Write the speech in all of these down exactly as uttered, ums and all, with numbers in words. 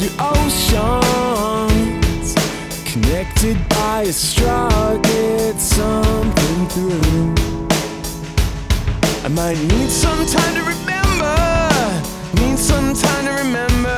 cold your oceans, connected by a straw, get something through. I might need some time to remember, need some time to remember.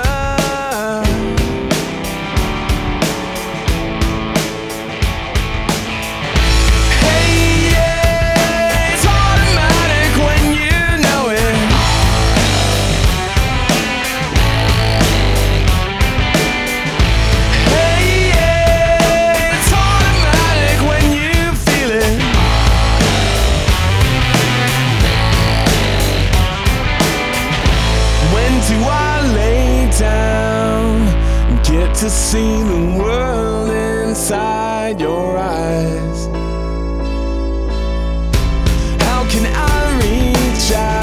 Do I lay down and get to see the world inside your eyes? How can I reach out?